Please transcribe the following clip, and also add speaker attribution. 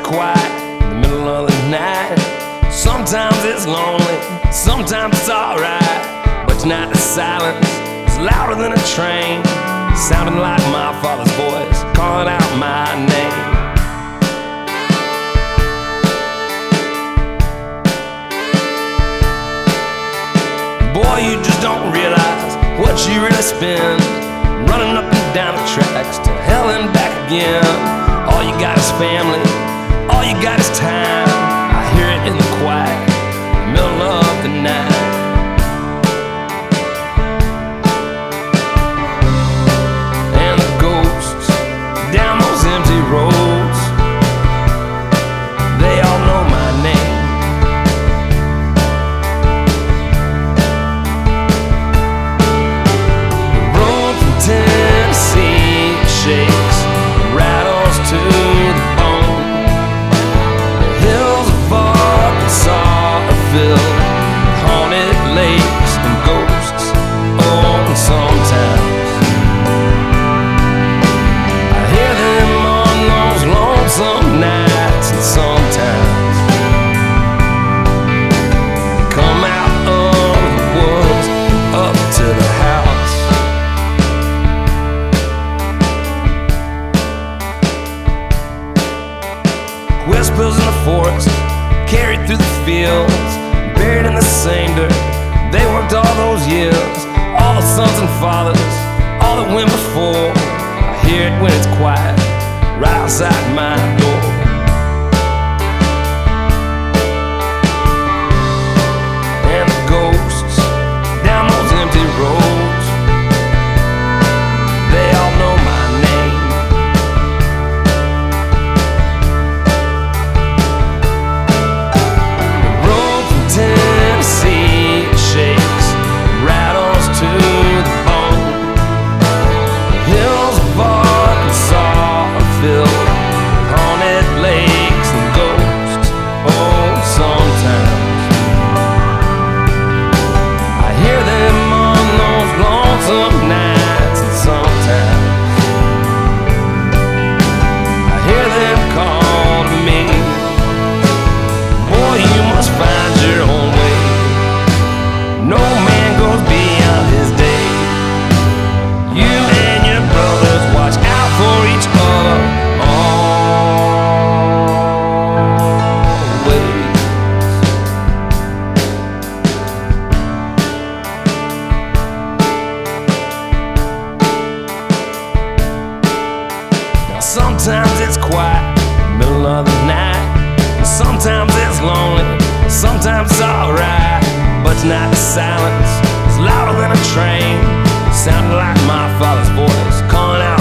Speaker 1: quiet in the middle of the night. Sometimes it's lonely, sometimes it's alright. But tonight the silence is louder than a train, sounding like my father's voice calling out my name. Boy, you just don't realize what you really spend, running up and down the tracks to hell and back again. All you got is family, all you got is time. I hear it in the quiet, in the middle of the night. And the ghosts down those empty roads, they all know my name. The road from Tennessee shakes, rattles to the bone. The hills of Arkansas are filled with haunted lakes and ghosts. Oh, and sometimes I hear them on those lonesome nights, and sometimes they come out of the woods up to the house. Whispers in the forest, carried through the fields, buried in the same dirt they worked all those years. All the sons and fathers, all that went before, I hear it when it's quiet, right outside my door. And the ghosts down those empty roads, they all know my name. Tennessee shakes, rattles to the bone. The hills of Arkansas are filled with haunted lakes and ghosts. Oh, sometimes I hear them on those lonesome nights, and sometimes I hear them call to me. Boy, you must find your own way. No man goes beyond his day. You and your brothers watch out for each other always. Now sometimes it's quiet in the middle of the night, and sometimes it's lonely, sometimes it's alright. But tonight the silence is louder than a train, sounding like my father's voice calling out